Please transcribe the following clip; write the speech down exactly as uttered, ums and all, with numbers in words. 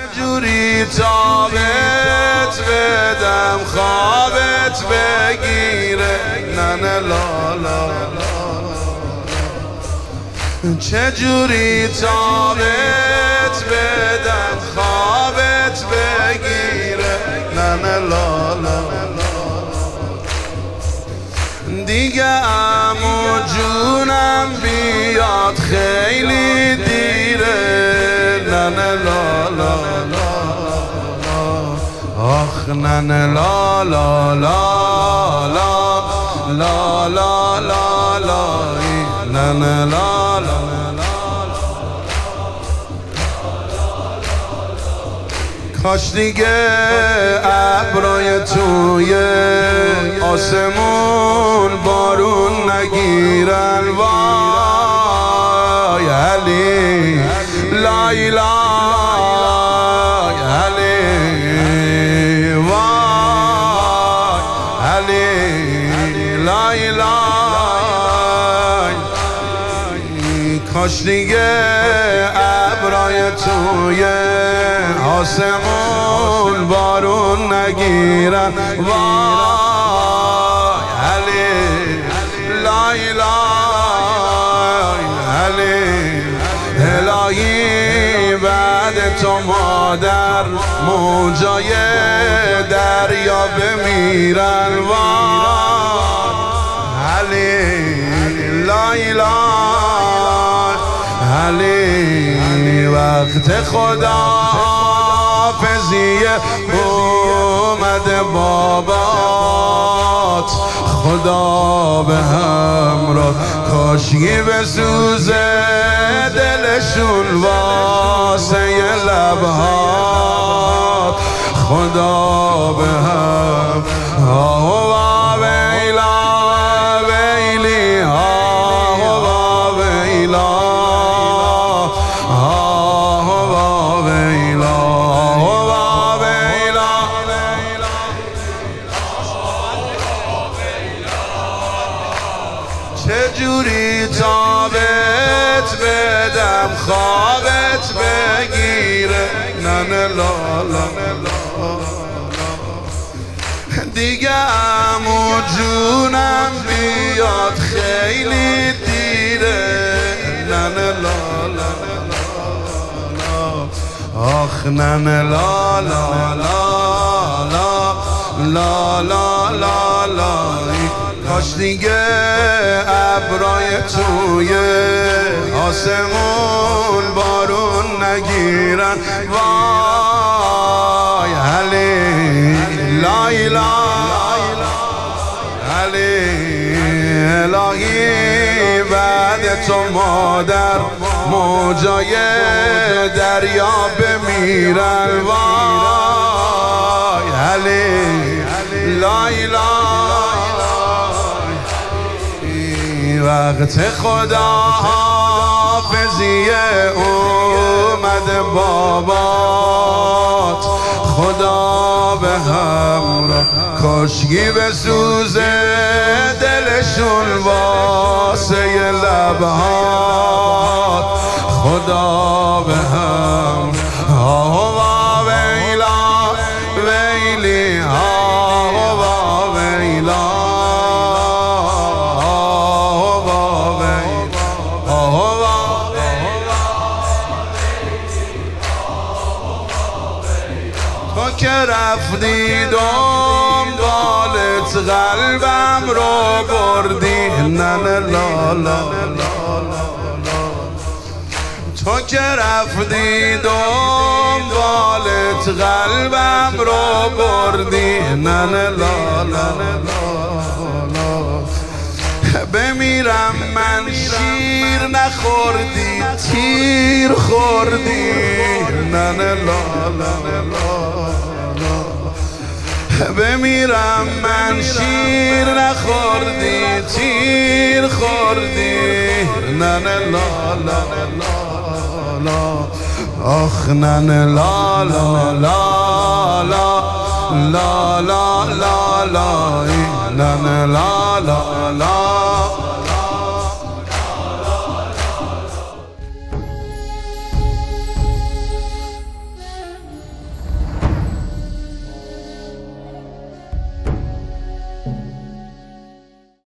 چجوری تابت بدم خوابت بگیره ننه لالا چجوری تابت بدم خوابت بگیره ننه لالا دیگه عمو جونم بیاد خیلی دیره ننه لالا آخ ننه لالا لالا لالا لالا ننه لالا کاش دیگه ابرای توی آسمون بارون نگیرن وای علی لای لای علی وای علی لای لای کاش دیگه ابرای توی آسمون بارون نگیرن وای علی لای لای علی الهی بعد تو مادر موجای دریا بمیرن وای علی لای لای علی وقت خدا حافظیه اومده بابات خدا به همراه کاشکی بسوزه دلشون واسه لبهات خدا به هم آه ویلا ویلی آه ویلا آه ویلا چجوری تابت بدم خوابت بگیره ننه لالا دیگه عمو جونم بیاد خیلی دیره ننه لالا آخ ننه لالا لالا لالا لالا کاش دیگه ابرای توی آسمون بارون نگیرن وای علی لای لای علی الهی بعد تو مادر موجای دریا بمیرن وای علی لای لای وقت خدا حافظیه اومده بابات خدا به همراه کاشکی بسوزه دلشون واسه لبهات خدا به هم آه ویلا ویلی آه ویلا تو که رفتی دنبالت قلبم رو بردی ننه لالا تو که رفتی دنبالت قلبم رو بردی ننه لالا بمیرم من شیر نخوردی تیر خوردی ننه لالا بمیرم من شیر نخوردی تیر خوردی ننه لالا آخ ننه لالا لالا لالا لالا ننه لالا